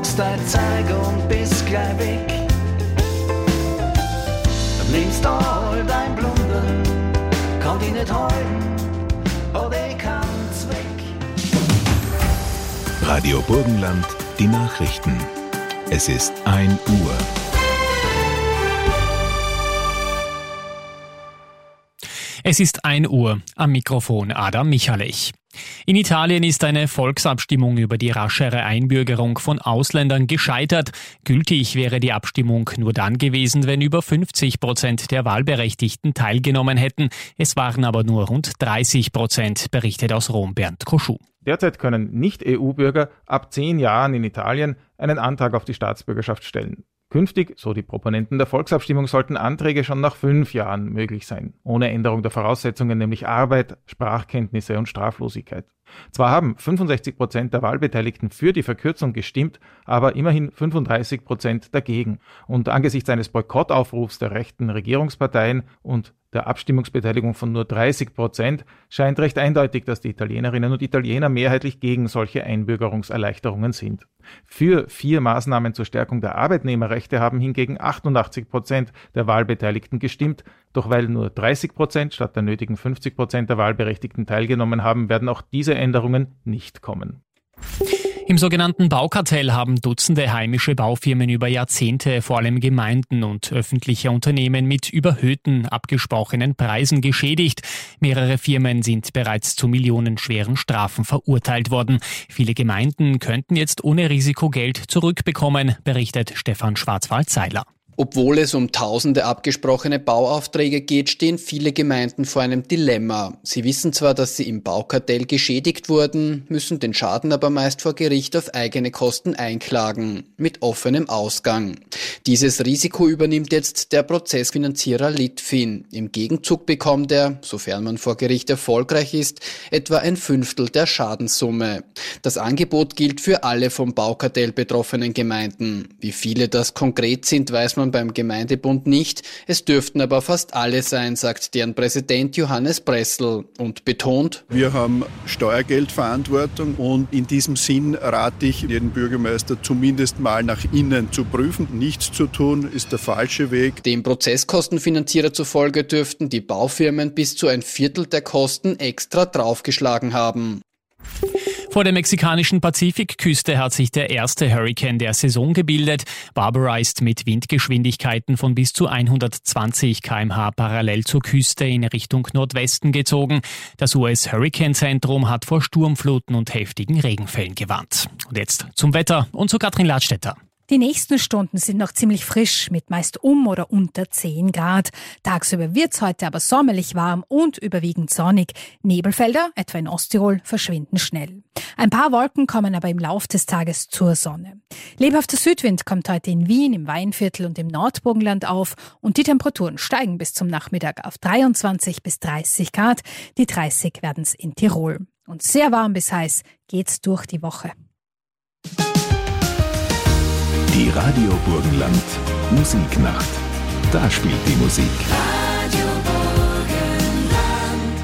nimmst dein Zeig und bist gleich weg. Nimmst all dein Blundern, kann dich nicht halten, aber ich kann's weg. Radio Burgenland, die Nachrichten. Es ist 1 Uhr. Es ist 1 Uhr, am Mikrofon Adam Michalich. In Italien ist eine Volksabstimmung über die raschere Einbürgerung von Ausländern gescheitert. Gültig wäre die Abstimmung nur dann gewesen, wenn über 50% der Wahlberechtigten teilgenommen hätten. Es waren aber nur rund 30%, berichtet aus Rom Bernd Koschuh. Derzeit können Nicht-EU-Bürger ab 10 Jahren in Italien einen Antrag auf die Staatsbürgerschaft stellen. Künftig, so die Proponenten der Volksabstimmung, sollten Anträge schon nach 5 Jahren möglich sein, ohne Änderung der Voraussetzungen, nämlich Arbeit, Sprachkenntnisse und Straflosigkeit. Zwar haben 65% der Wahlbeteiligten für die Verkürzung gestimmt, aber immerhin 35% dagegen. Und angesichts eines Boykottaufrufs der rechten Regierungsparteien und der Abstimmungsbeteiligung von nur 30% scheint recht eindeutig, dass die Italienerinnen und Italiener mehrheitlich gegen solche Einbürgerungserleichterungen sind. Für 4 Maßnahmen zur Stärkung der Arbeitnehmerrechte haben hingegen 88% der Wahlbeteiligten gestimmt. Doch weil nur 30% statt der nötigen 50% der Wahlberechtigten teilgenommen haben, werden auch diese Änderungen nicht kommen. Im sogenannten Baukartell haben Dutzende heimische Baufirmen über Jahrzehnte vor allem Gemeinden und öffentliche Unternehmen mit überhöhten, abgesprochenen Preisen geschädigt. Mehrere Firmen sind bereits zu millionenschweren Strafen verurteilt worden. Viele Gemeinden könnten jetzt ohne Risiko Geld zurückbekommen, berichtet Stefan Schwarzwald-Seiler. Obwohl es um tausende abgesprochene Bauaufträge geht, stehen viele Gemeinden vor einem Dilemma. Sie wissen zwar, dass sie im Baukartell geschädigt wurden, müssen den Schaden aber meist vor Gericht auf eigene Kosten einklagen, mit offenem Ausgang. Dieses Risiko übernimmt jetzt der Prozessfinanzierer Litfin. Im Gegenzug bekommt er, sofern man vor Gericht erfolgreich ist, etwa 1/5 der Schadenssumme. Das Angebot gilt für alle vom Baukartell betroffenen Gemeinden. Wie viele das konkret sind, weiß man beim Gemeindebund nicht. Es dürften aber fast alle sein, sagt deren Präsident Johannes Bressel und betont: Wir haben Steuergeldverantwortung und in diesem Sinn rate ich jeden Bürgermeister zumindest mal nach innen zu prüfen. Nichts zu tun ist der falsche Weg. Dem Prozesskostenfinanzierer zufolge dürften die Baufirmen bis zu 1/4 der Kosten extra draufgeschlagen haben. Vor der mexikanischen Pazifikküste hat sich der erste Hurrikan der Saison gebildet. Barbara ist mit Windgeschwindigkeiten von bis zu 120 km/h parallel zur Küste in Richtung Nordwesten gezogen. Das US-Hurrikanzentrum hat vor Sturmfluten und heftigen Regenfällen gewarnt. Und jetzt zum Wetter und zu Katrin Ladstätter. Die nächsten Stunden sind noch ziemlich frisch, mit meist oder unter 10 Grad. Tagsüber wird's heute aber sommerlich warm und überwiegend sonnig. Nebelfelder, etwa in Osttirol, verschwinden schnell. Ein paar Wolken kommen aber im Lauf des Tages zur Sonne. Lebhafter Südwind kommt heute in Wien, im Weinviertel und im Nordburgenland auf und die Temperaturen steigen bis zum Nachmittag auf 23 bis 30 Grad. Die 30 werden's in Tirol. Und sehr warm bis heiß geht's durch die Woche. Die Radio Burgenland Musiknacht. Da spielt die Musik. Radio Burgenland.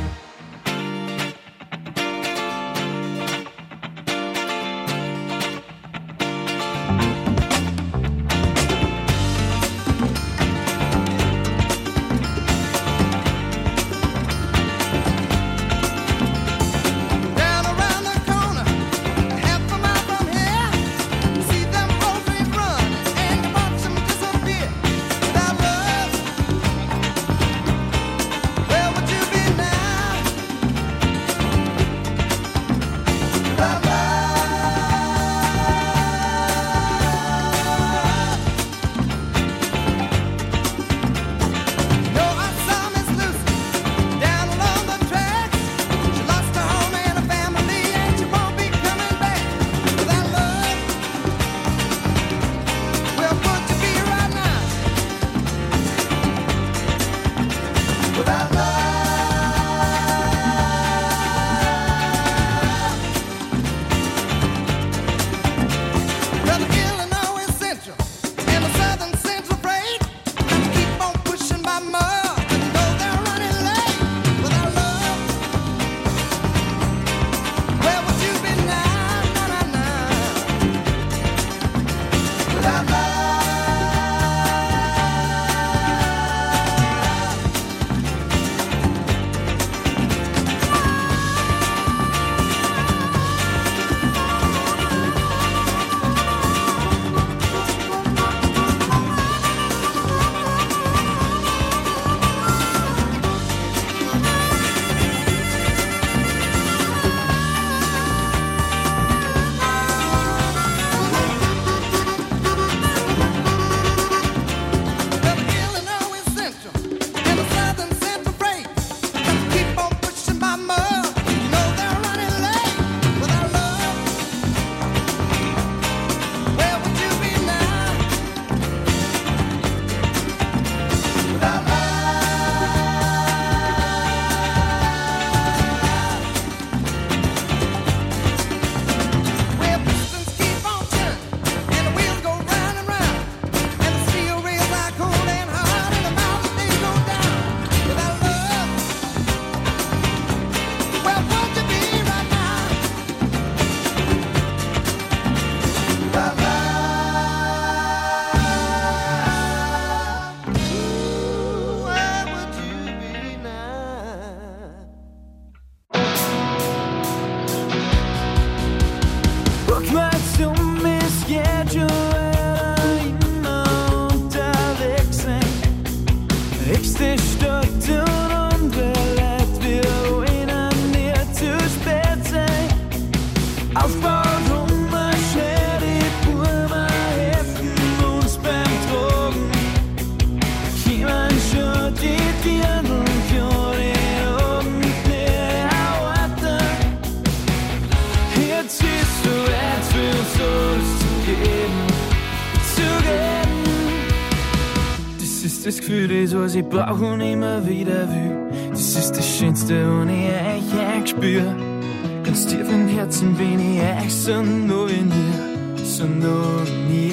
ist das Gefühl, das was ich brauch und immer wieder will. Das ist das Schönste, und ich euch eingespür. Ganz tief im Herzen bin ich euch so nah wie nie, so nah wie nie.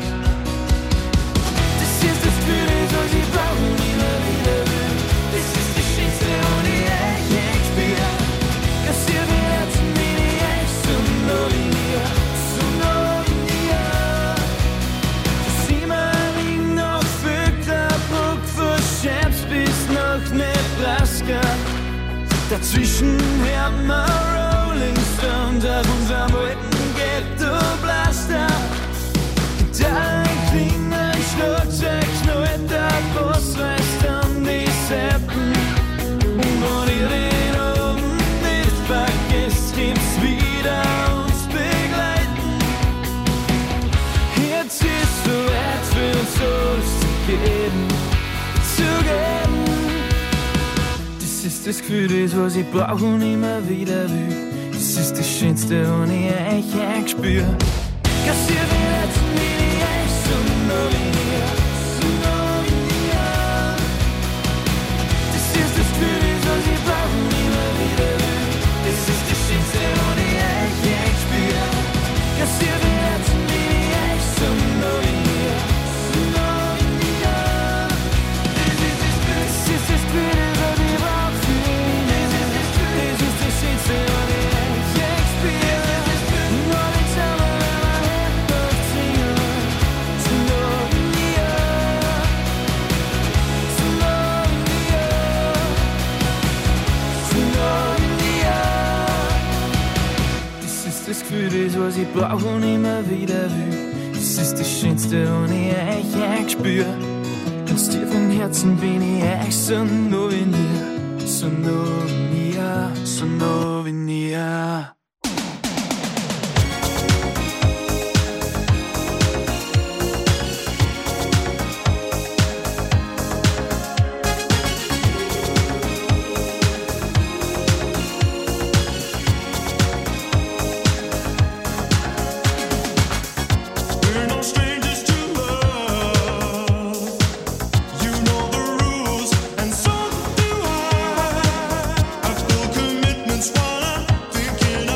Das ist das Gefühl, das was ich brauch und immer wieder will. Das ist das Schönste, und ich euch eingespür. Ganz tief im Herzen bin ich euch so nah wie nie, so nah wie nie. Das Simmering nach Vöcklerbruck, von Scheibs bis nach Nebraska. Dazwischen hören wir Rolling Stones auf unserem alten Ghetto-Blaster. Gitarren klingen, Schlagzeug knallt, der Bass reißt an die Seiten. Und wenn ihr den Abend nicht vergesst, gibt's wieder uns begleiten. Jetzt ist so weit für uns alles zu geben, zu geben. Das ist das Gefühl, das was ich brauch und immer wieder will. Das ist das Schönste, und ich euch eingespür. Ganz tief im Herzen bin ich euch so nah wie nie, so nah wie nie. Das ist das Gefühl, das was ich brauch und immer wieder will. Das ist das Schönste, und ich euch eingespür. Ganz tief im Herzen bin ich euch so nah wie nie, so nah wie nie. Das ist das Gefühl, das ist das Gefühl, das was ich brauch. Das Gefühl, das was ich brauch und immer wieder will. Das ist das Schönste, und ich euch eingespür. Ganz tief im Herzen bin ich euch so nah wie nie, so nah wie nie, so nah wie nie. Commitments while I'm thinking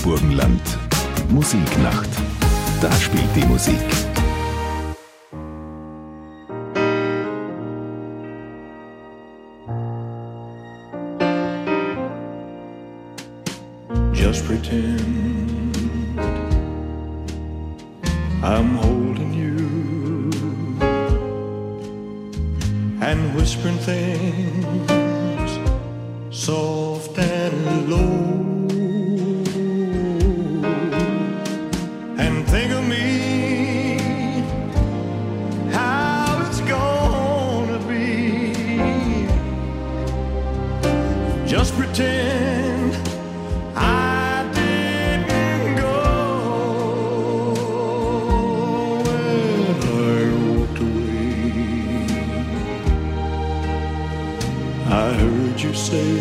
Burgenland. Musiknacht. Da spielt die Musik. Just pretend I'm holding you and whispering things soft and low, and think of me, how it's gonna be. Just pretend I didn't go when I walked away. I heard you say,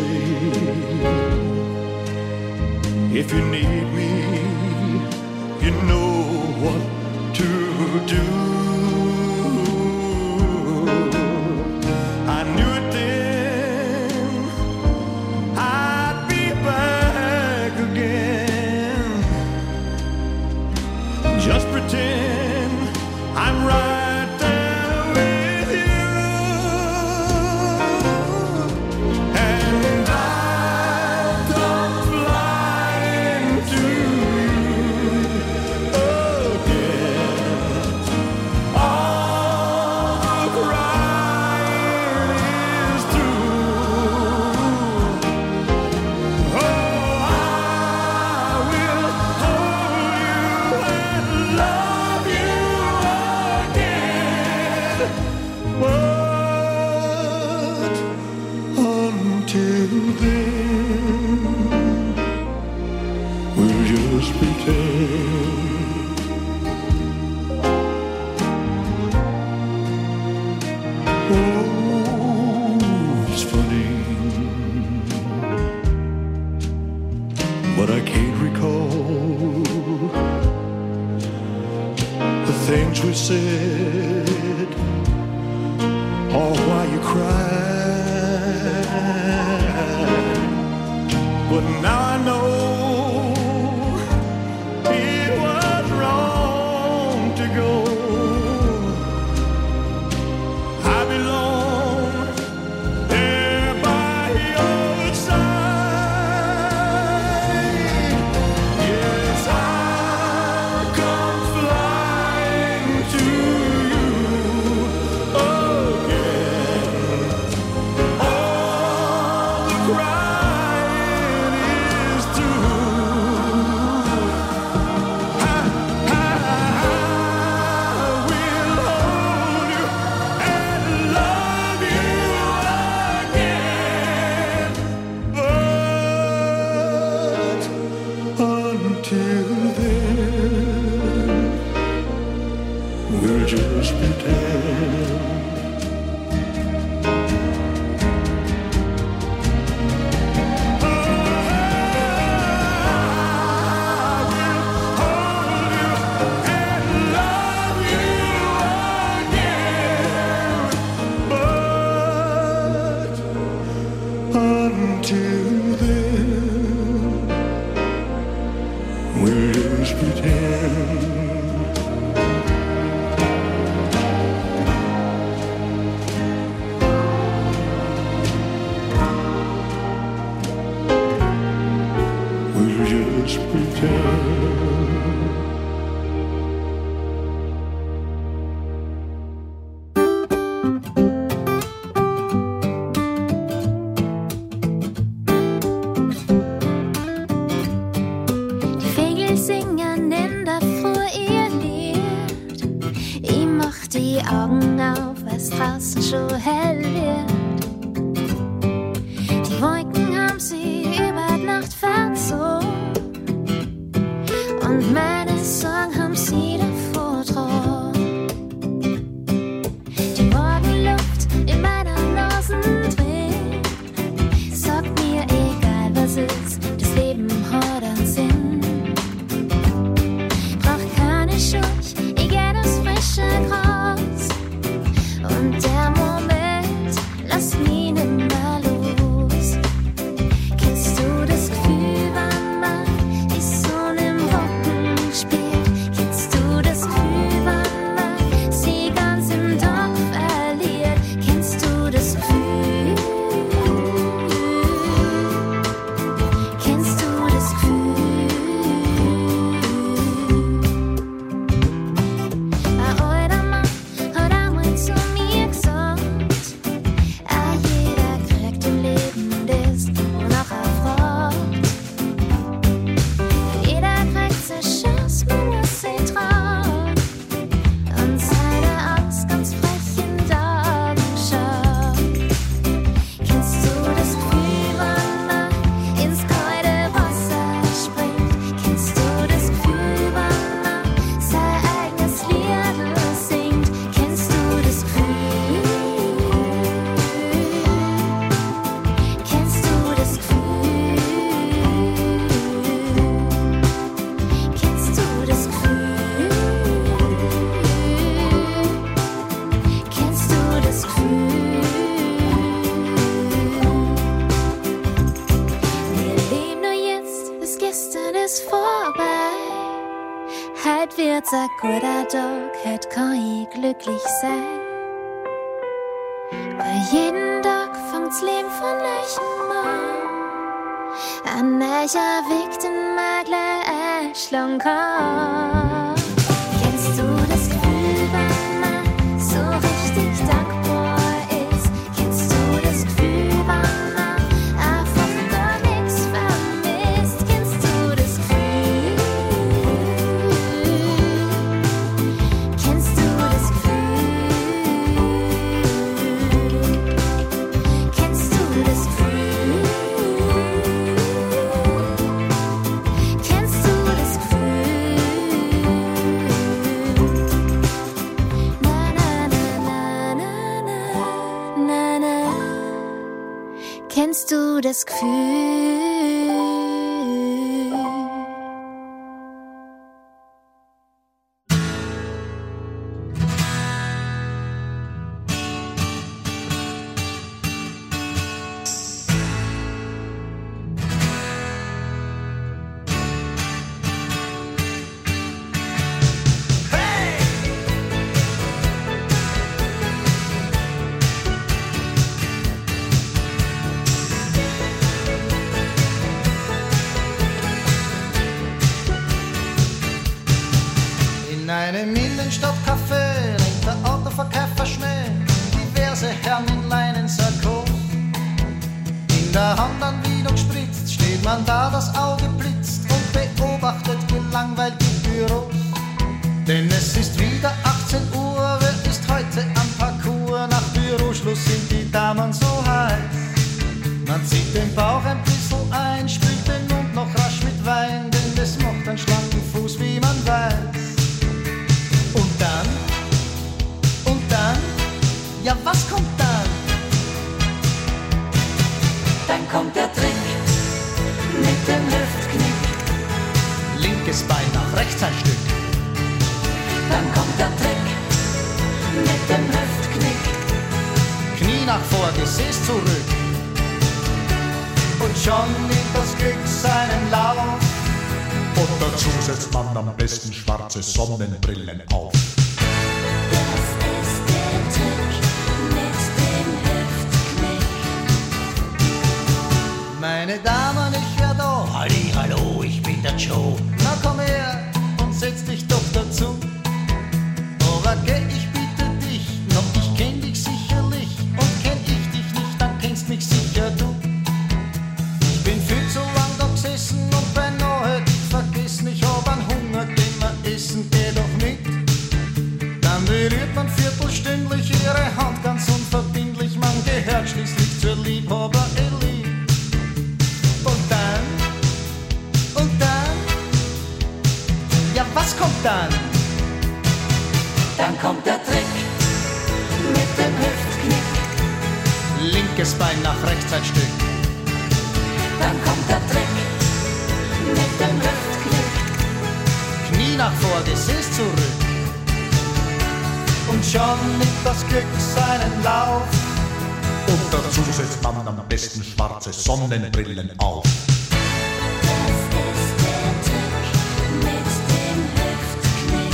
if you need me, you know what to do. I knew it then, I'd be back again. Just pretend I'm right there with you, and I'll come flying to you again. All the crying is through. Oh, I will hold you and love you again. But until then, we'll just pretend. Oh, it's funny, but I can't recall the things we said or why you cried. But now I know it was wrong to go. I belong there by your side. Yes, I'll come flying to you again. All the crying is through. I will hold you and love you again. But until then, we'll just pretend. Until then, we'll just pretend. We'll just pretend. Die Vögel singen in der Früh ihr Lied. Ich mach die Augen auf, als draußen schon hell wird. Die Wolken haben sie über die Nacht verzogen und meine Sorgen haben sie davor getragen. Die Morgenluft in meiner Nase drin sagt mir, egal was ist, das Leben hat einen Sinn. Brauch keine Schuld, ich geh das frische Gras und der Moment lässt mich nimmer los. Kennst du das Gefühl, wenn man ist so Heut wird's a guter Tag, heut kann ich glücklich sein. Weil jeden Tag fängt's Leben von neuem an. Ein neuer Weg, den man gleich einschlagen kann. Kennst du das Gefühl, wenn man so richtig dankbar ist? Kennst du das Gefühl, wenn man einfach gar nichts vermisst? Kennst du das Gefühl? Kennst du das Gefühl? Kennst du das Gefühl? Kennst du das Gefühl? Na na na na na na na. Kennst du das Gefühl? In einem Innenstadtcafé lenkt der Autoverkäufer Schmäh diverse Herren in Leinensakko. In der Hand ein Vino gespritzt, steht man da, das Auge blitzt und beobachtet gelangweilt die Büros. Denn es ist wieder 18 Uhr, wer ist heute am Parcours? Nach Büroschluss sind die Damen so heiß. Man zieht den Bauch ein bisschen ein, spült den Mund noch rasch mit Wein, denn das macht einen schlanken Fuß, wie man weiß. Und dann, ja was kommt dann? Dann kommt der Trick mit dem Hüftknick. Linkes Bein nach rechts ein Stück. Dann kommt der Trick mit dem Hüftknick. Knie nach vor, Gesäß zurück. Und schon nimmt das Glück seinen Lauf. Und dazu setzt man am besten schwarze Sonnenbrillen auf. Das ist der Trick mit dem Hüftknick. Meine Damen, ich wär da. Halli, hallo, ich bin der Joe. Na komm her und setz dich doch dazu. Aber geh, ich bitte dich, noch ich kenn dich sicherlich. Und kenn ich dich nicht, dann kennst mich sicher du. Ich bin viel zu lang da gesessen und beinahe dich vergessen. Ich hab einen Hunger, den man essen geht doch nicht. Dann berührt man viertelstündlich ihre Hand ganz unverbindlich. Man gehört schließlich zur Liebhaber-Elite. Und dann, ja was kommt dann? Dann kommt der Trick mit dem Hüftknick. Linkes Bein nach rechts ein Stück. Dann kommt der Trick mit dem Hüftknick. Knie nach vor, Gesäß zurück. Und schon nimmt das Glück seinen Lauf. Und dazu setzt man am besten schwarze Sonnenbrillen auf. Das ist der Trick mit dem Hüftknick.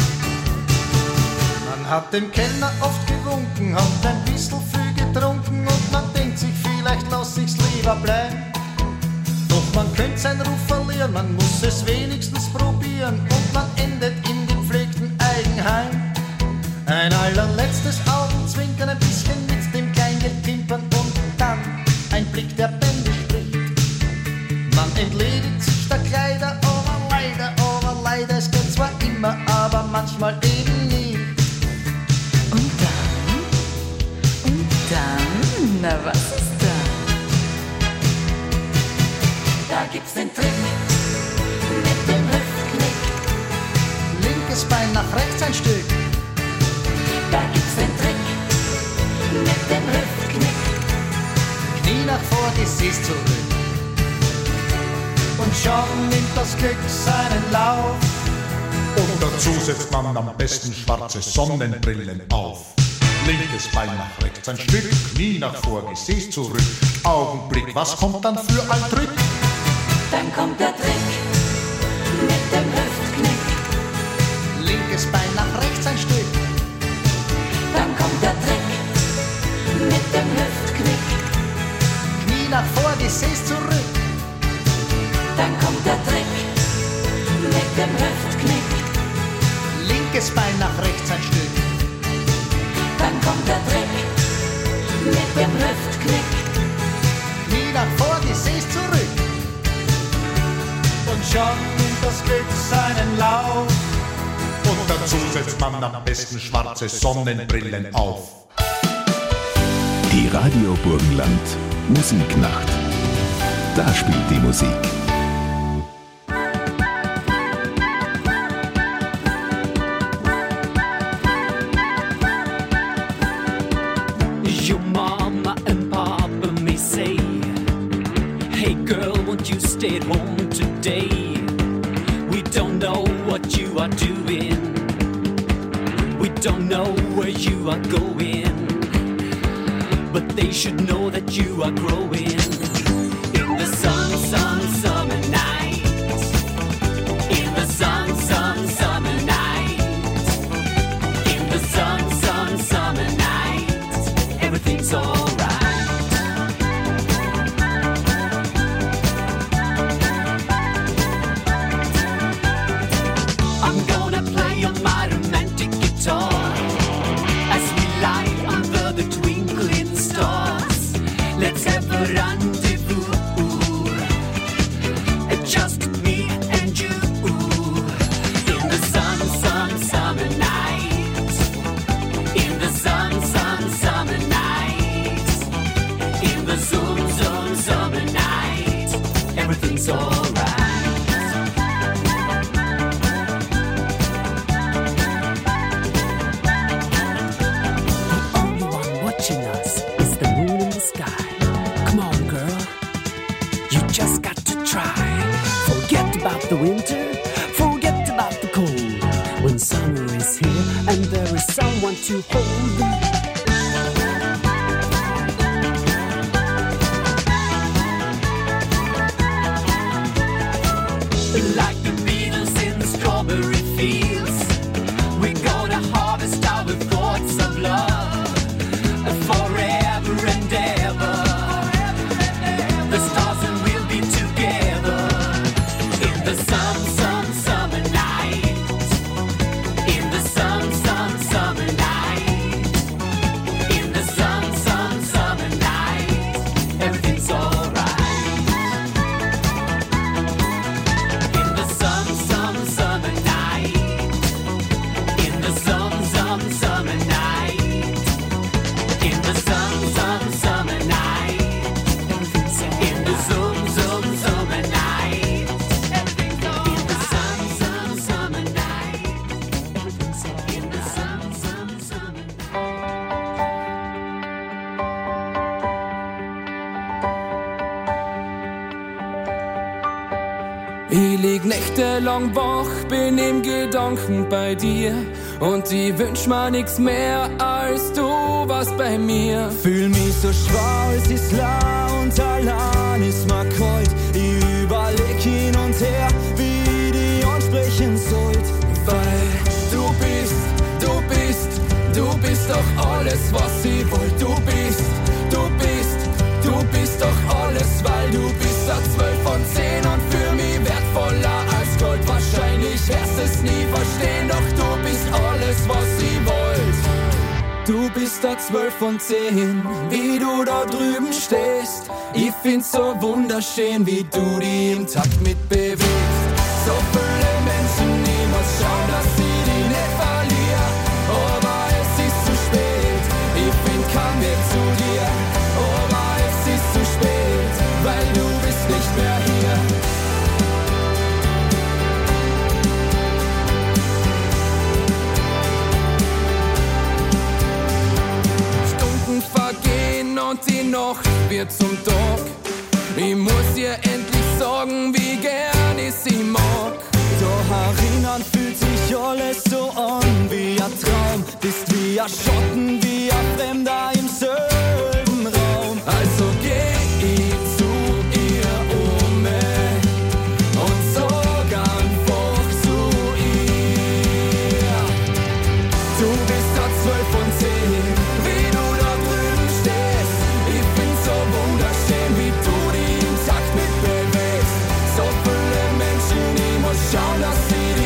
Man hat dem Kellner oft gewunken, hat ein bisschen viel getrunken und man denkt sich, vielleicht lass ich's lieber bleiben. Doch man könnte seinen Ruf verlieren, man muss es wenigstens probieren und man endet in dem gepflegten Eigenheim. Ein allerletztes Augenzwinkern, ein bisschen mit dem Kleingeld pimpern und dann ein Blick, der Bände spricht. Man entledigt sich der Kleider, aber leider, es geht zwar immer, aber manchmal eben nie. Und dann, na was ist da? Da gibt's den Trick mit dem Hüftknick. Linkes Bein nach rechts ein Stück. Da gibt's den Trick mit dem Hüftknick. Knie nach vor, Gesäß zurück. Und schon nimmt das Glück seinen Lauf. Und dazu setzt man am besten schwarze Sonnenbrillen auf. Linkes Bein nach rechts ein Stück, Knie nach vor, Gesäß zurück. Augenblick, was kommt dann für ein Trick? Dann kommt der Trick mit dem Hüftknick. dem Hüftknick. Linkes Bein nach rechts ein Stück. Dann kommt der Trick mit dem Hüftknick. Knie nach vor, Gesäß zurück. Und schon nimmt das Glück seinen Lauf. Und dazu setzt man am besten schwarze Sonnenbrillen auf. Die Radio Burgenland Musiknacht. Da spielt die Musik. Your mama and papa may say, hey girl, won't you stay at home today? We don't know what you are doing. We don't know where you are going. But they should know that you are growing. In the sun, sun, summer night. In the sun, sun, summer night. In the sun, sun, summer night. Everything's alright. I'm gonna play on my romantic guitar as we lie under the twinkling stars. Let's have a rendezvous, just me and you. In the sun, sun, summer night. In the sun, sun, summer night. In the zoom, zoom, summer night. Everything's alright. Watching us is the moon in the sky. Come on, girl, you just got to try. Forget about the winter, forget about the cold. When summer is here and there is someone to hold. Like the Beatles in the strawberry fields, we're gonna harvest our thoughts of love. Forever and ever, the stars and we'll be together. In the sun, sun, summer night. In the sun, sun, summer night. In the sun, sun, summer night. Everything's alright. In the sun, sun, summer night. In the sun, sun, summer night. In the sun, sun, summer night. In the zoom, zoom, summer night. In the sun, sun, summer night. In the sun, sun, summer Ich lieg nächtelang wach, bin im Gedanken bei dir. Und ich wünsch mir nix mehr, als du warst bei mir. Fühl mich so schwer, es ist lau und allein ist mir kalt. Ich überleg hin und her, wie ich dich ansprechen sollt. Weil du bist doch alles, was ich wollt. Du bist doch alles, weil du bist ein 12 von 10 und für mich wertvoller als Gold. Wahrscheinlich wirst es nie verstehen, doch du bist alles, was ich wollt. Du bist ein 12 von 10, wie du da drüben stehst. Ich find's so wunderschön, wie du dich im Takt mitbewegst. So viele Menschen, ich muss schauen, dass ich dich nicht verliere. Aber es ist zu spät, ich find keinen Weg zu dir. Aber es ist zu spät, weil du bist nicht mehr hier. Stunden vergehen und die Nacht wird zum Tag. Ich muss ihr endlich sagen, wie gern ich sie mag. Doch erinnern fühlt sich alles so an wie ein Traum. Bist wie ein Schatten, wie ein Fremder im selben Raum. Also geh ich zu ihr und sag einfach zu ihr. Du bist ein 12 von 10, wie du da drüben stehst. Ich find's so wunderschön, wie du dich im Takt mitbewegst. So viele Menschen, ich muss schauen, dass sie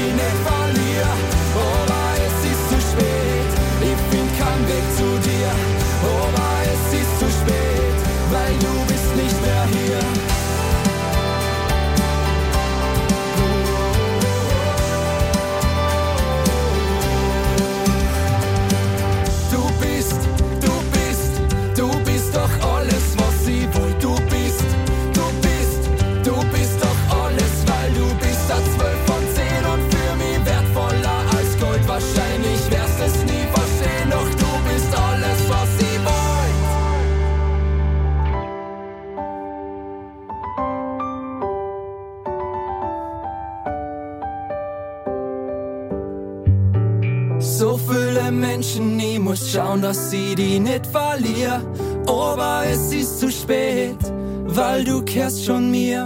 So viele Menschen, ich muss schauen, dass ich die nicht verliere. Aber es ist zu spät, weil du kehrst schon mir.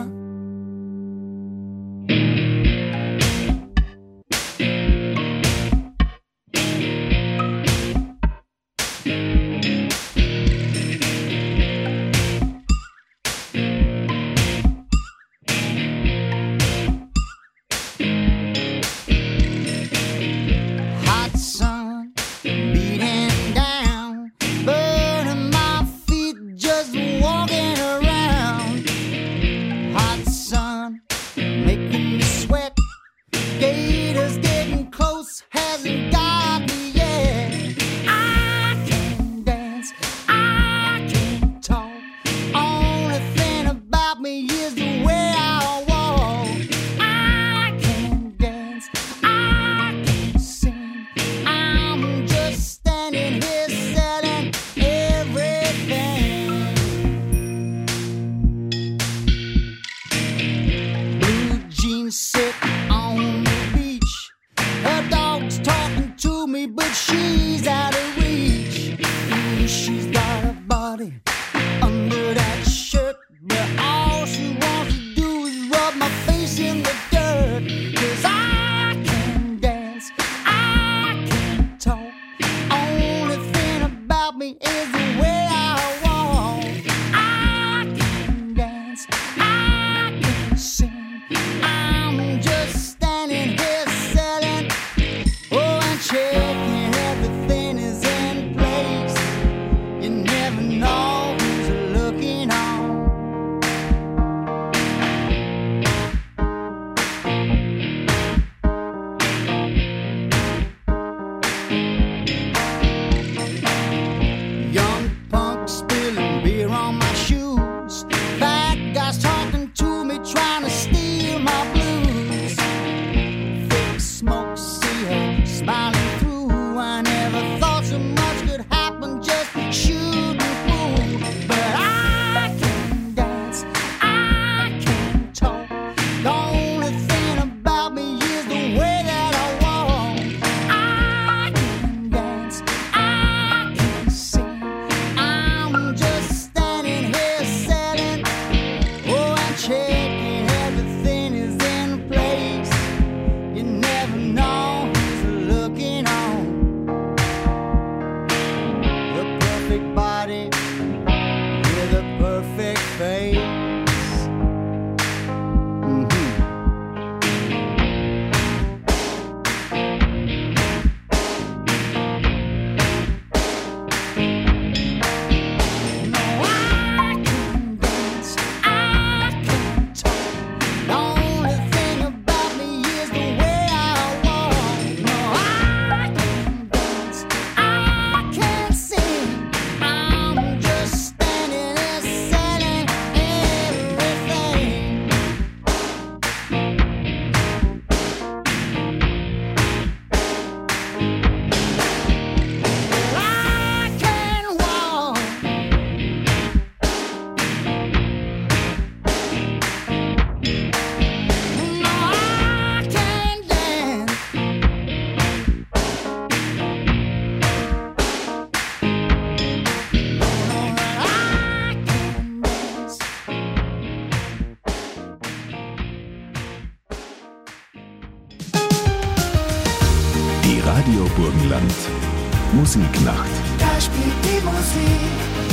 Radio Burgenland. Musiknacht. Da spielt die Musik.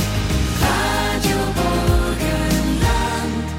Radio Burgenland.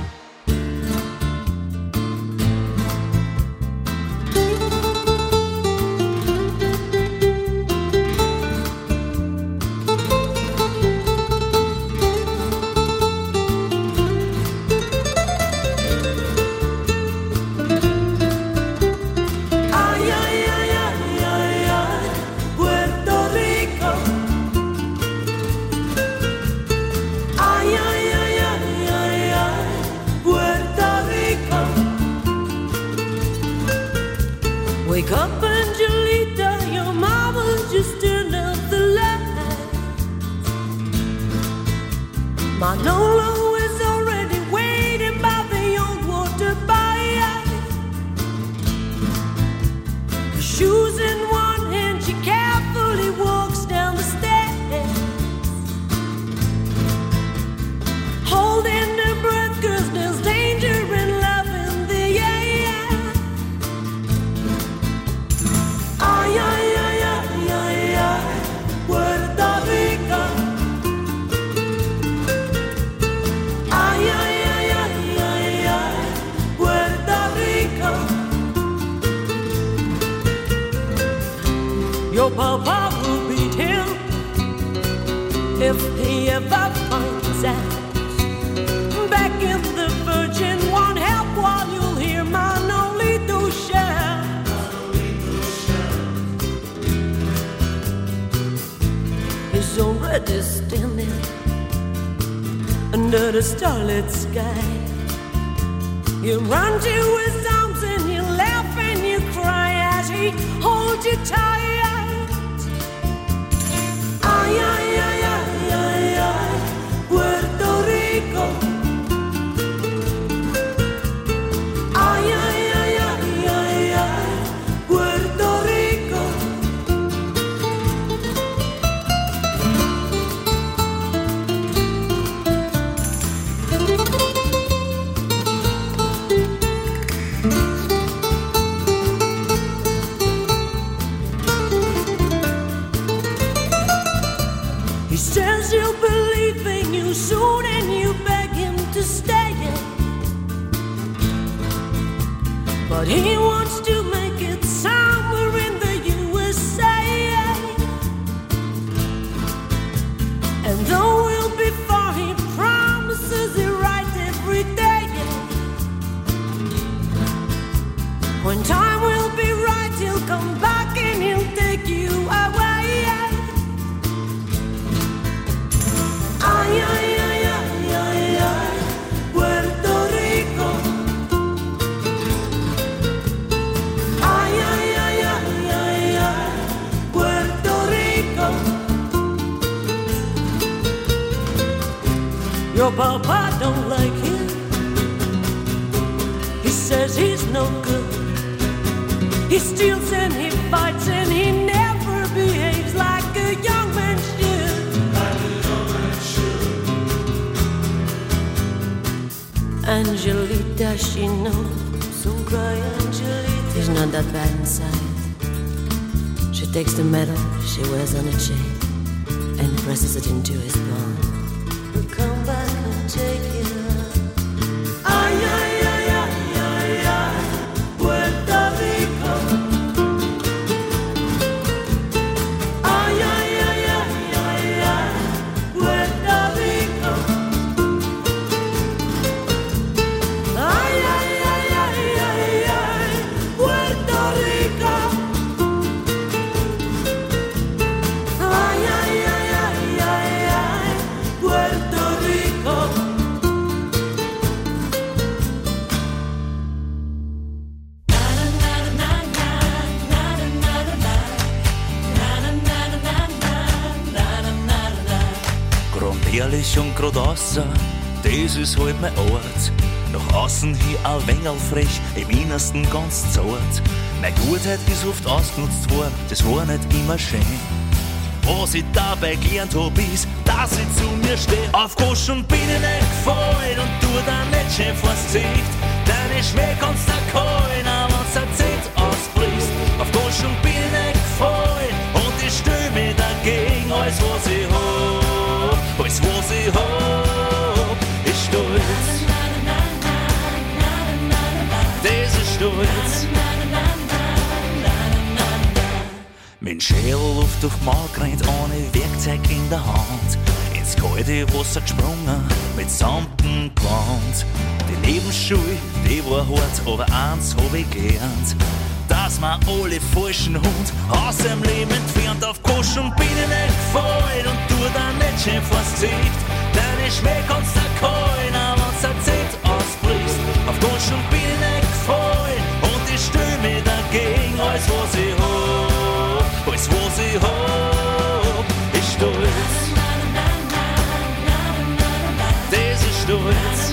Wake up, Angelita, your mama just turned out the light. Manolo is already waiting by the old water by. Shoes in one hand, she Your papa will beat him if he ever finds out. Back in the Virgin won't help while you'll hear Manolito shout. He's already standing under the starlit sky. You run to his arms and you laugh and you cry as he holds you tight. Ay, ay, ay, ay, ay, ay, Puerto Rico. Ay, ay, ay, ay, ay, ay, Puerto Rico. He says he'll believe in you soon and you beg him to stay. But he wants to make it somewhere in the USA. And though we'll be far, he promises it right every day. When time will be right, he'll come back and he'll take you away. Ay, ay, ay, ay, ay, ay, Puerto Rico. Ay, ay, ay, ay, ay, ay, Puerto Rico. Your papa don't like him. He says he's no good. He steals and he fights and he never behaves like a young man should. Angelita, she knows. Don't cry, Angelita. He's not that bad inside. She takes the medal she wears on a chain and presses it into his palm. He'll come back and take it out. Ay, ay, ay, ay, ay, ay, Puerto Rico. Ay, ay, ay, ay, ay, ay, Puerto Rico. Ay, ay, ay, ay, ay, ay, Puerto Rico. Ay, ay, ay, ay, ay, ay, Puerto Rico. Grundehrlich und grad außer, das ist halt mein Ort. Nach außen hin ein wenig frech, im Innersten ganz zart. Meine Gutheit ist oft ausgenutzt worden, das war nicht immer schön. Was ich dabei gelernt hab, ist, dass ich zu mir steh. Auf Goschen bin ich nicht gefallen und tu dann nicht schön vors Gesicht. Deine Schmäh kannst du kallen, aber wenn's der Zeit ausbrichst. Auf Goschen bin ich nicht gefallen und ich stell mich dagegen. Alles was ich hab, alles was ich hab, ist Stolz. Das ist Stolz. Mein Schädel luft durch Maul gerannt, ohne Werkzeug in der Hand. Ins kalte Wasser gesprungen, mit Samten gewandt. Die Lebensschule, die war hart, aber eins hab ich gelernt. Dass man alle falschen Hund aus dem Leben entfernt. Auf Goschen bin ich nicht gefallen und tu dann nicht schön vors Gesicht. Deine Schmäh kannst du kallen, aber wenn's der Zeit ausbrichst. Auf Goschen bin ich nicht gefallen und ich stell mich dagegen. Alles was ich hab, alles was ich hab, ist Stolz. Das ist Stolz.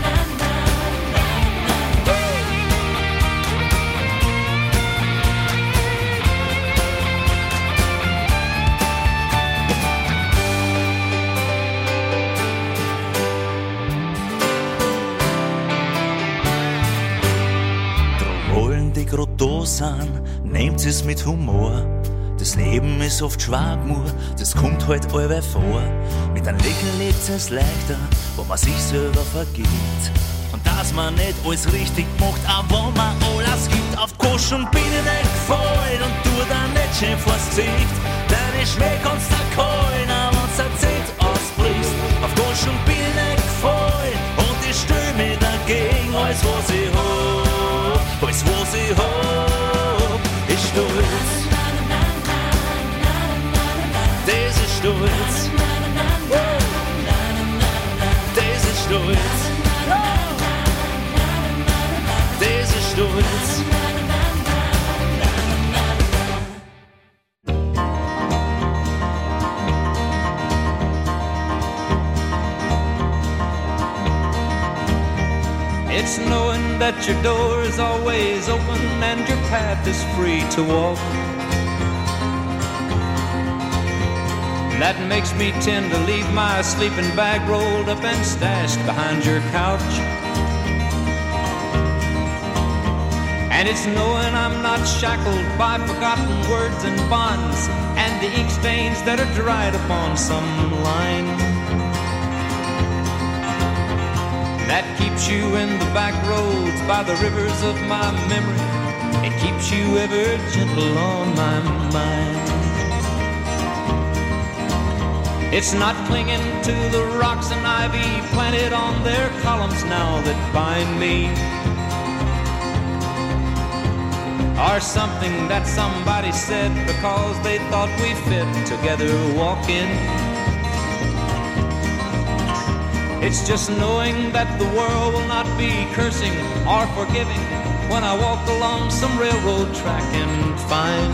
Grad da sind, nehmt es mit Humor. Das Leben ist oft Schwagmur, das kommt halt allweil vor. Mit einem Lächeln lebt es leichter, wo man sich selber vergibt. Und dass man nicht alles richtig macht, auch wenn man alles gibt. Auf Goschen bin ich nicht gefallen und tu dann nicht schön vors Gesicht. Deine Schmäh kannst du holen, wenn's der Zeit ausbrichst. Auf Gosch und bin ich nicht gefallen und ich stell mich dagegen. Alles was ich hab, alles was ich hab, ist Stolz. Das ist Stolz. Das ist Stolz. Das ist Stolz. It's knowing that your door is always open and your path is free to walk. That makes me tend to leave my sleeping bag rolled up and stashed behind your couch. And it's knowing I'm not shackled by forgotten words and bonds and the ink stains that are dried upon some line. That keeps you in the back roads by the rivers of my memory. It keeps you ever gentle on my mind. It's not clinging to the rocks and ivy planted on their columns now that bind me. Or something that somebody said because they thought we fit together walking. It's just knowing that the world will not be cursing or forgiving when I walk along some railroad track and find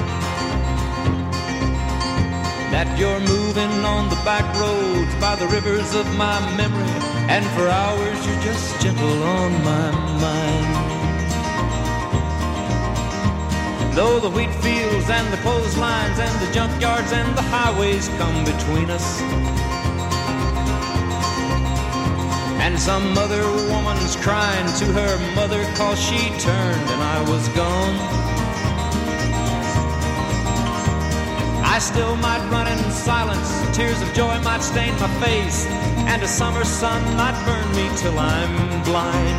that you're moving on the back roads by the rivers of my memory, and for hours you're just gentle on my mind. Though the wheat fields and the clotheslines and the junkyards and the highways come between us, and some other woman's crying to her mother 'cause she turned and I was gone, I still might run in silence, tears of joy might stain my face, and a summer sun might burn me till I'm blind.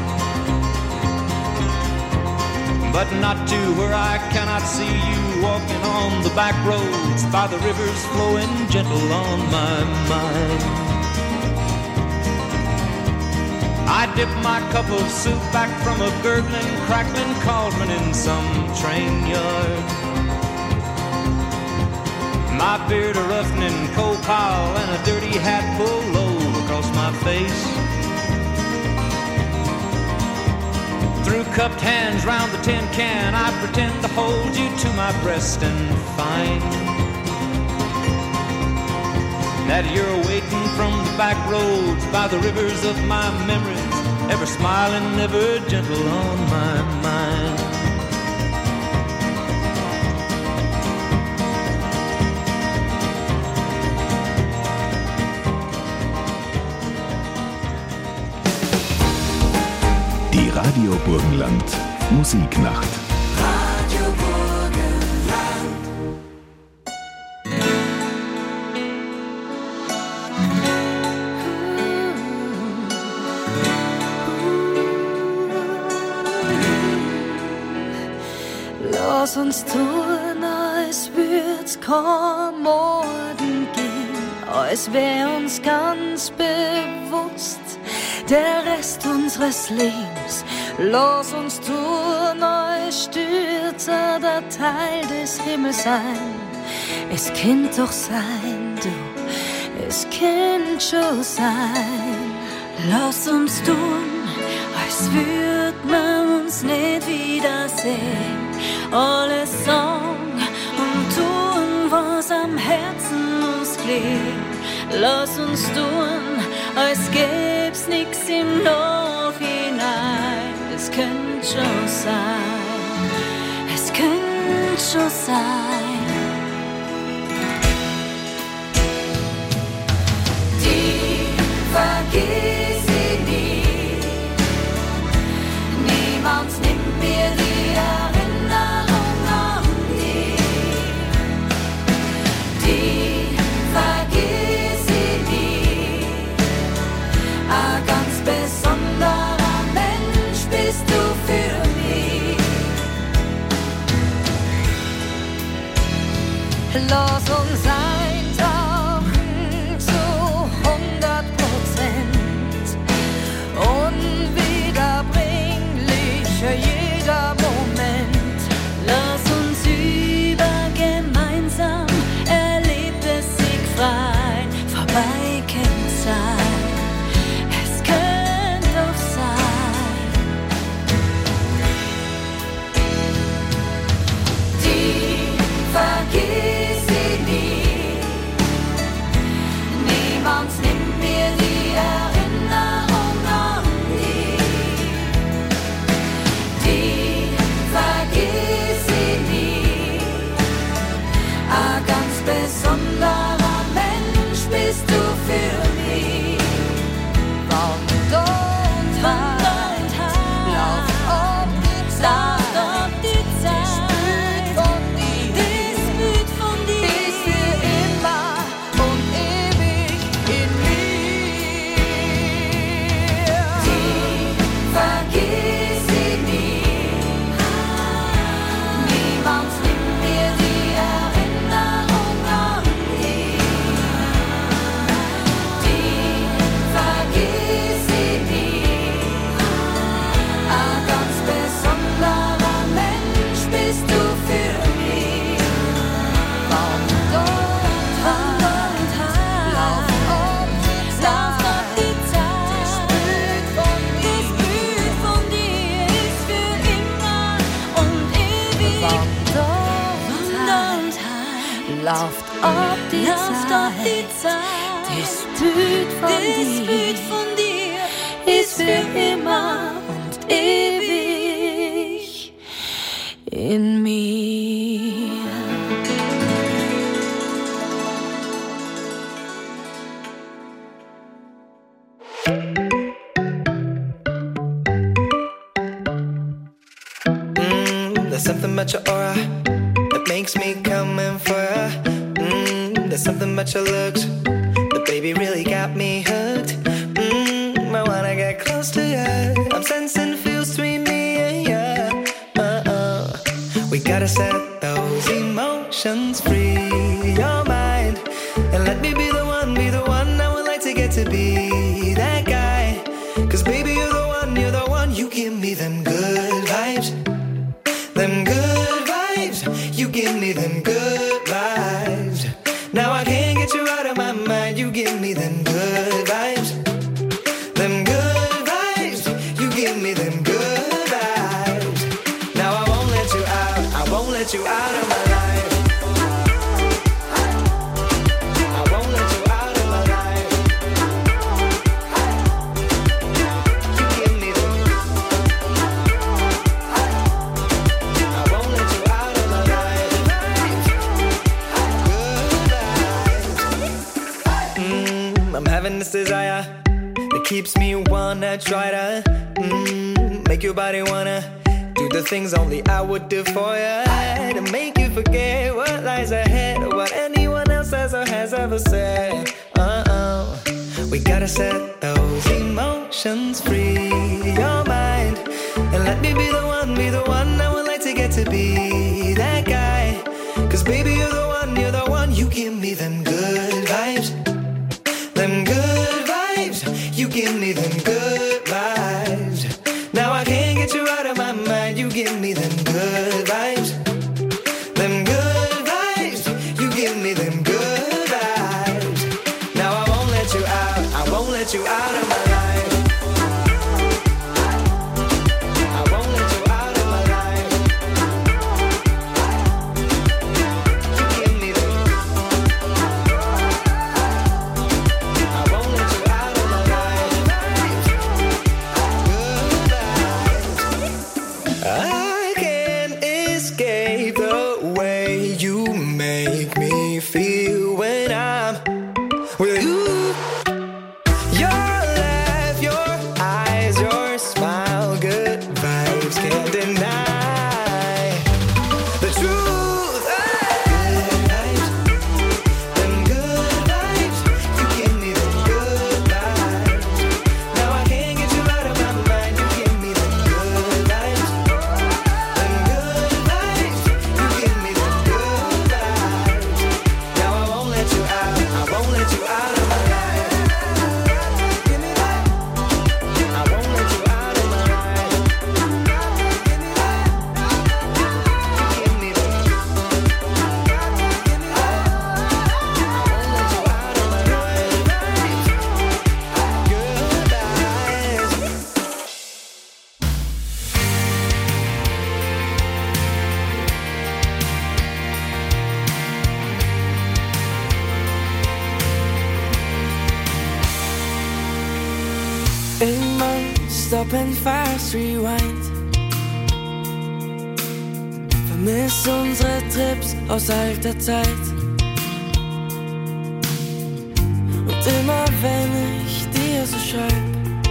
But not to where I cannot see you walking on the back roads by the rivers flowing gentle on my mind. I dip my cup of soup back from a gurgling, crackling cauldron in some train yard. My beard a roughening coal pile and a dirty hat pulled low across my face. Through cupped hands round the tin can, I pretend to hold you to my breast and find that you're waiting from the back roads by the rivers of my memories, ever smiling, ever gentle on my mind. Die Radio Burgenland Musiknacht. Radio Burgenland. Lass uns tun, als würd's kein Morgen gehen, als wär uns ganz bewusst der Rest unseres Lebens. Lass uns tun, als stürzer der Teil des Himmels sein. Es könnte doch sein, du, es könnte schon sein. Lass uns tun, als würd man uns nicht wiedersehen. Alles sagen und tun, was am Herzen uns klebt. Lass uns tun, als gäb's nix im Nachhinein. Es könnte schon sein, es könnte schon sein. Die vergiss ich nie. Niemand nimmt mir die Erinnerung an die. Die vergiss ich nie. Ein ganz besonderer Mensch bist du für mich. Lass uns eintauchen zu 100%. Unwiederbringlicher jeder Moment. Lass uns über gemeinsam Erlebtes siegfrei vorbeikennt sein. Es könnte doch sein. Die vergiss ich nie. Niemand nimmt mir die Erinnerung an die. Die vergiss ich nie. Ein ganz besonderer Mensch bist du für mich. Wander und halt, lauf ob die Zeit. Das Bild von dir ist für immer und ewig in mir. Die vergiss ich nie. Niemand nimmt mir die Erinnerung an die. Die vergiss ich nie. Ein ganz besonderer Mensch bist du für mich. Wander und halt, lauf ob die Zeit. Das Bild von dir ist für immer und ewig. Wander und halt, lauft ob die Zeit. Das Bild von dir ist für immer und ewig in mir. There's something about your aura that makes me come in for ya. There's something about your looks that baby really got me hooked. I wanna get close to ya. I'm sensing feels between me and ya. We gotta set those emotions free. Your mind and let me be the one, be the one. I would like to get to be that guy. 'Cause baby you're the one, you give me them good vibes. Them good vibes, you give me them good vibes. Now I can't get you out of my mind, you give me them good vibes. Them good vibes, you give me them good vibes. Now I won't let you out, I won't let you out of my life. I won't let you out of my life. You give me them. I won't let you out of my life. Good vibes. I'm having this desire that keeps me wanna try to make your body wanna do the things only I would do for you, to make you forget what lies ahead or what anyone else has or has ever said. We gotta set those emotions free. Your mind and let me be the one, be the one. I would like to get to be that guy. 'Cause baby you're the one, you give me them good vibes. Them good vibes, you give me them good vibes. Now I can't get you out of my mind, you give me them good vibes. Them good vibes, you give me them good vibes. Now I won't let you out, I won't let you out of my life. I won't let you out of my life. Irgendwann stop and fast rewind. Vermiss unsere Trips aus alter Zeit. Und immer wenn ich dir so schreib,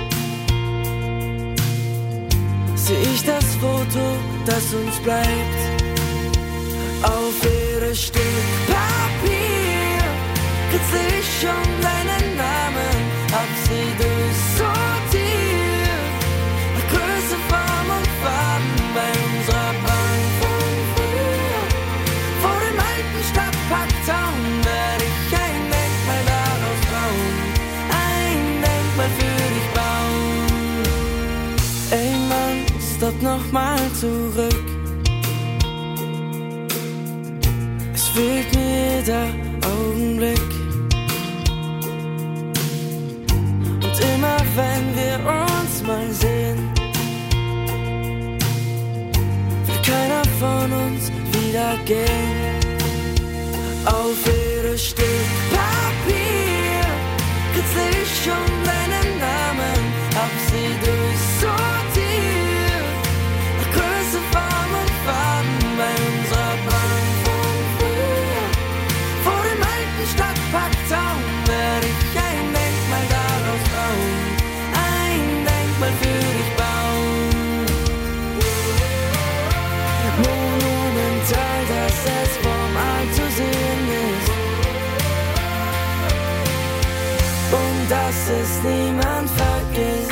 seh ich das Foto, das uns bleibt. Auf jedes Stück Papier kritzel ich schon deinen Namen, hab sie durchsortiert, nach Größe, Form und Farben bei unserer Bank von früher. Vor dem alten Stadtparktown werd ich ein Denkmal daraus bauen, ein Denkmal für dich bauen. Ey Mann, stopp nochmal zurück. Es fehlt mir jeder Augenblick. Und immer wenn wir uns mal sehen, will keiner von uns wieder gehen. Auf jedes Stück Papier kritzel ich schon deinen Namen, hab sie durchsortiert, nach Größe, Form und Farben bei unserer Bank von früher. Vor dem alten Stadtparktown werd ich ein Denkmal daraus bauen, ein Denkmal für dich bauen. Monumental, dass es vom All zu sehen ist und dass es niemand vergisst.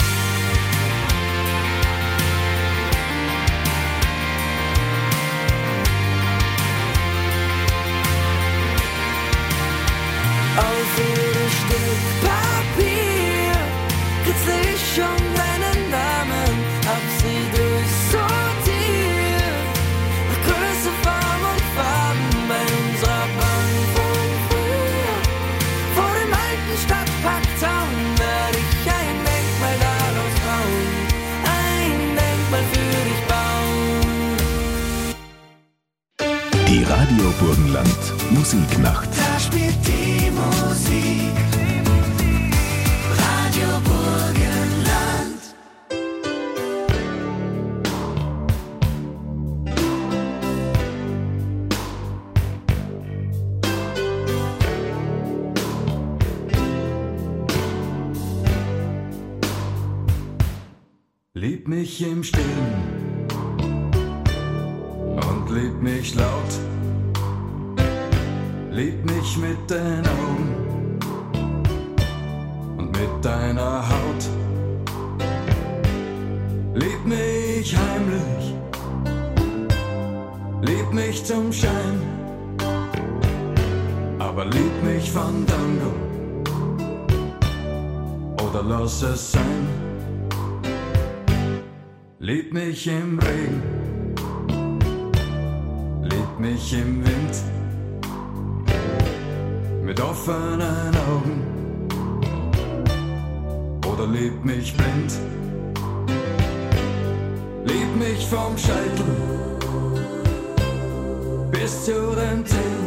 Auf jedes Stück Papier kritzel ich schon deinen Namen, hab sie durchsortiert, nach Größe, Form und Farben bei unserer Bank von früher. Vor dem alten Stadtparktown werd ich ein Denkmal daraus bauen, ein Denkmal für dich bauen. Die Radio Burgenland Musiknacht. Da spielt die Musik. Radio Burgenland. Lieb mich im Stillen und lieb mich laut. Lieb mich mit den Augen und mit deiner Haut. Lieb mich heimlich, lieb mich zum Schein, aber lieb mich Fandango oder lass es sein. Lieb mich im Regen, lieb mich im Wind, mit offenen Augen oder lieb mich blind. Lieb mich vom Scheitel bis zu den Zehen,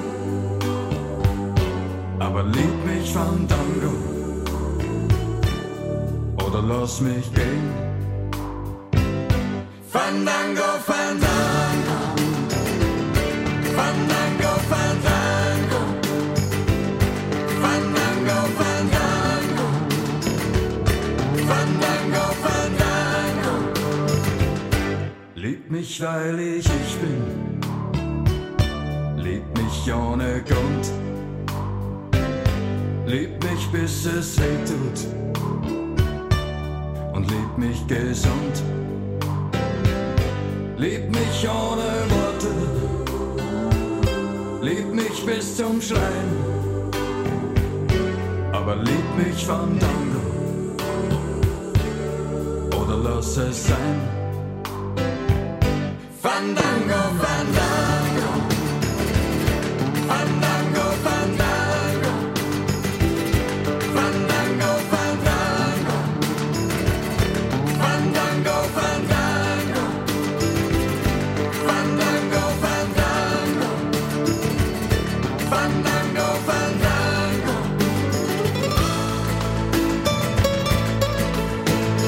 aber lieb mich Fandango oder lass mich gehen. Fandango, Fandango, Fandango, Fandango, Fandango, Fandango, Fandango, Fandango. Lieb mich, weil ich bin, lieb mich ohne Grund, lieb mich, bis es weh tut und lieb mich gesund. Lieb mich ohne Worte, lieb mich bis zum Schreien, aber lieb mich Fandango oder lass es sein. Fandango, Fandango, Fandango, Fandango, Fandango, Fandango, Fandango, Fandango. Fandango, Fandango, Fandango, Fandango.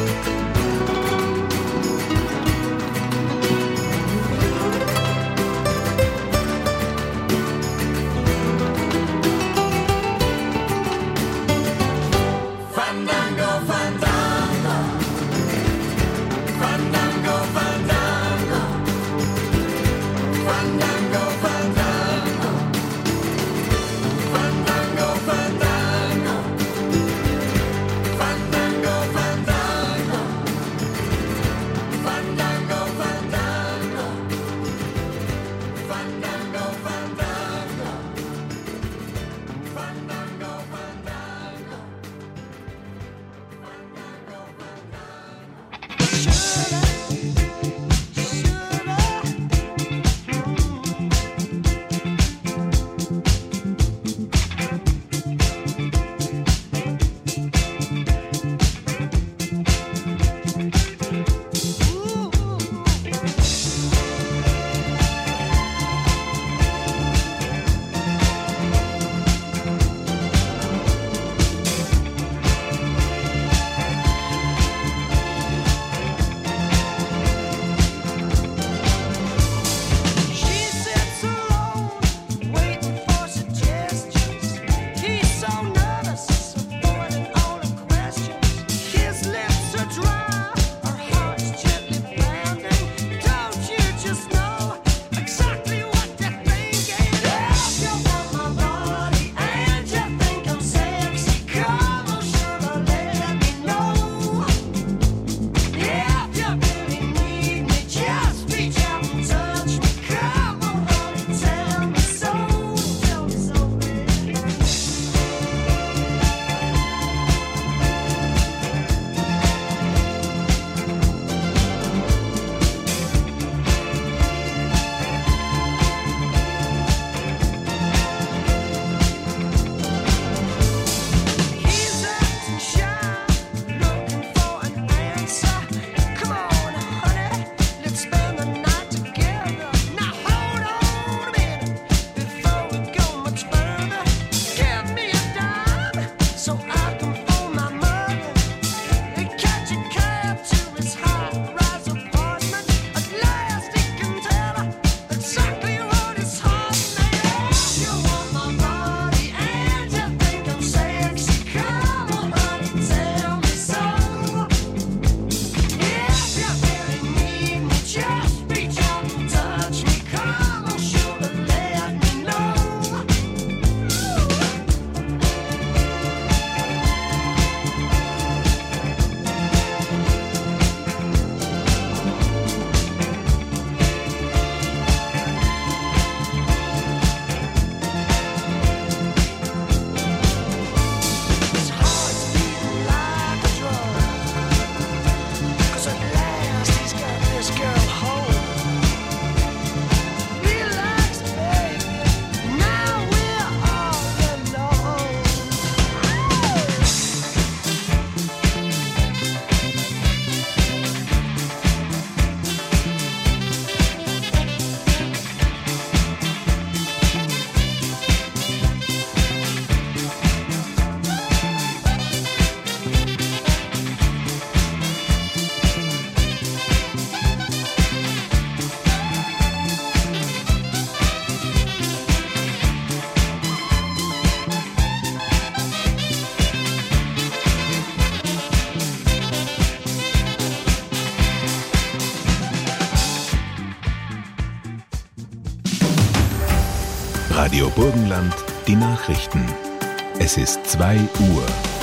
Radio Burgenland, die Nachrichten. Es ist 2 Uhr.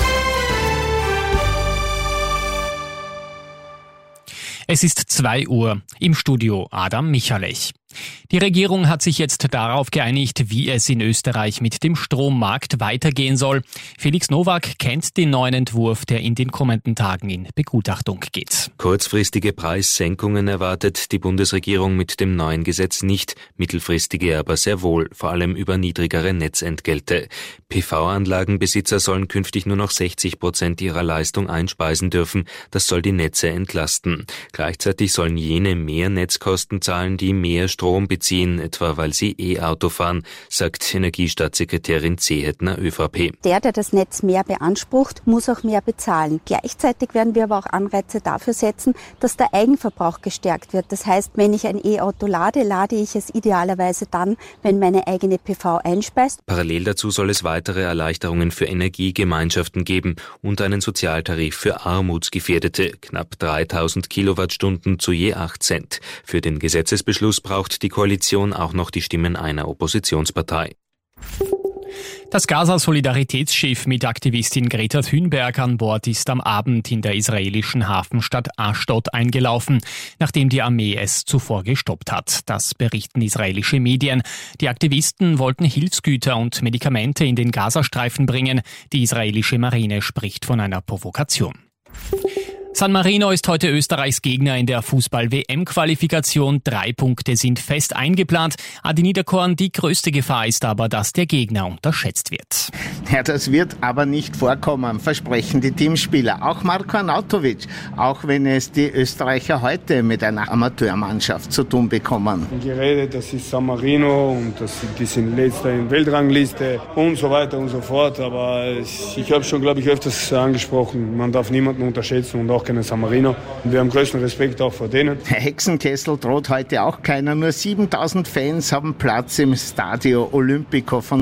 Es ist 2 Uhr. Im Studio Adam Michalech. Die Regierung hat sich jetzt darauf geeinigt, wie es in Österreich mit dem Strommarkt weitergehen soll. Felix Nowak kennt den neuen Entwurf, der in den kommenden Tagen in Begutachtung geht. Kurzfristige Preissenkungen erwartet die Bundesregierung mit dem neuen Gesetz nicht, mittelfristige aber sehr wohl, vor allem über niedrigere Netzentgelte. PV-Anlagenbesitzer sollen künftig nur noch 60% ihrer Leistung einspeisen dürfen. Das soll die Netze entlasten. Gleichzeitig sollen jene mehr Netzkosten zahlen, die mehr Strom beziehen, etwa weil sie E-Auto fahren, sagt Energiestaatssekretärin Zehetner, ÖVP. Der das Netz mehr beansprucht, muss auch mehr bezahlen. Gleichzeitig werden wir aber auch Anreize dafür setzen, dass der Eigenverbrauch gestärkt wird. Das heißt, wenn ich ein E-Auto lade, lade ich es idealerweise dann, wenn meine eigene PV einspeist. Parallel dazu soll es weitere Erleichterungen für Energiegemeinschaften geben und einen Sozialtarif für Armutsgefährdete, knapp 3.000 Kilowattstunden zu je 8 Cent. Für den Gesetzesbeschluss braucht die Koalition auch noch die Stimmen einer Oppositionspartei. Das Gaza-Solidaritätsschiff mit Aktivistin Greta Thunberg an Bord ist am Abend in der israelischen Hafenstadt Ashdod eingelaufen, nachdem die Armee es zuvor gestoppt hat. Das berichten israelische Medien. Die Aktivisten wollten Hilfsgüter und Medikamente in den Gazastreifen bringen. Die israelische Marine spricht von einer Provokation. San Marino ist heute Österreichs Gegner in der Fußball-WM-Qualifikation. 3 Punkte sind fest eingeplant. Adi Niederkorn, die größte Gefahr ist aber, dass der Gegner unterschätzt wird. Ja, das wird aber nicht vorkommen, versprechen die Teamspieler. Auch Marko Arnautovic, auch wenn es die Österreicher heute mit einer Amateurmannschaft zu tun bekommen. Geredet, das ist San Marino und die sind letzter in Weltrangliste und so weiter und so fort. Aber ich habe schon, glaube ich, öfters angesprochen, man darf niemanden unterschätzen und auch keine San Marino. Wir haben größten Respekt auch vor denen. Hexenkessel droht heute auch keiner. Nur 7.000 Fans haben Platz im Stadio Olimpico von